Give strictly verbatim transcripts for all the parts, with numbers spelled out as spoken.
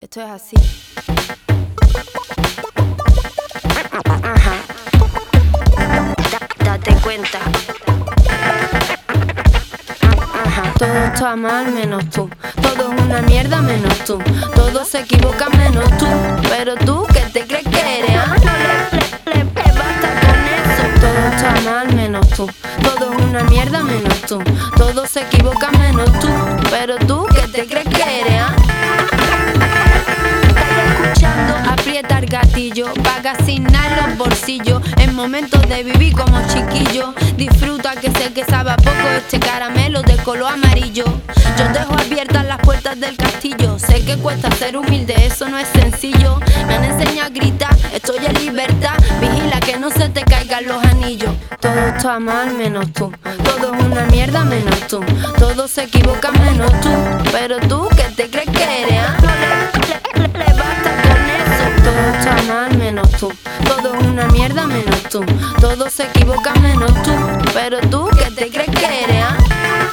Esto es así. Ajá. Da- date cuenta. Ajá. Todo está mal menos tú. Todo es una mierda menos tú. Todos se equivocan menos tú. Pero tú, ¿qué te crees que eres? ¿Ah? Le, le, le, basta con eso. Todo está mal menos tú. Todo es una mierda menos tú. Todos se equivocan menos tú. Pero tú, ¿qué te crees que eres? ¿Ah? Aprieta el gatillo, paga sin nada los bolsillos. En momentos de vivir como chiquillo. Disfruta que sé que sabe a poco este caramelo de color amarillo. Yo dejo abiertas las puertas del castillo. Sé que cuesta ser humilde, eso no es sencillo. Me han enseñado a gritar, estoy en libertad. Vigila que no se te caigan los anillos. Todo está mal menos tú. Todo es una mierda menos tú. Todos se equivocan menos tú. Pero tú, ¿qué te crees que eres? ¿Ah? Le, le, le basta con eso. Todo está mal menos tú. Todo es una mierda menos tú. Todos se equivocan menos tú. Pero tú, ¿qué te crees que eres? ¿Ah?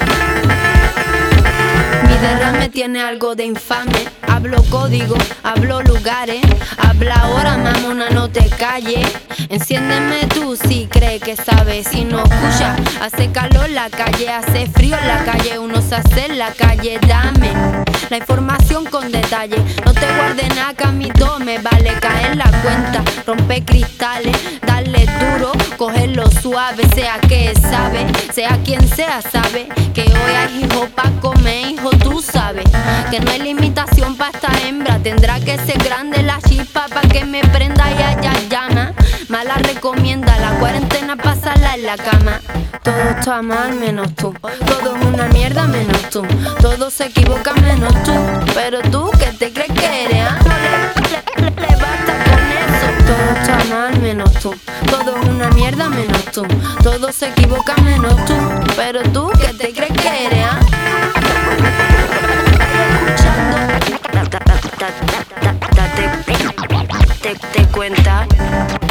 Mi derrame tiene algo de infame. Hablo código, hablo lugares. Habla ahora, mamona, no te calles. Enciéndeme tú si crees que sabes. Si no escuchas, hace calor en la calle, hace frío en la calle. Uno se hace en la calle, dame la información con detalle. No te guardes nada que a mí todo me vale. Caer la cuenta, romper cristales, darle duro, cogerlo suave. Sea que sabe, sea quien sea sabe que hoy hay hijo pa' comer, hijo tú sabes que no hay limitación pa' esta hembra. Tendrá que ser grande la chispa pa' que me prenda y haya llama. Mala recomienda la cuarentena pasarla en la cama. Todo está mal menos tú. Todo es una mierda menos tú. Todos se equivocan menos tú. Pero tú, ¿qué te crees que eres? ¿Ah? Le, le, le basta con eso. Todo está mal menos tú. Todo es una mierda menos tú. Todos se equivocan menos tú. Pero tú, ¿qué te crees que eres? ¿Ah? Escuchando. Da- da- da- da- da- Date, date cuenta.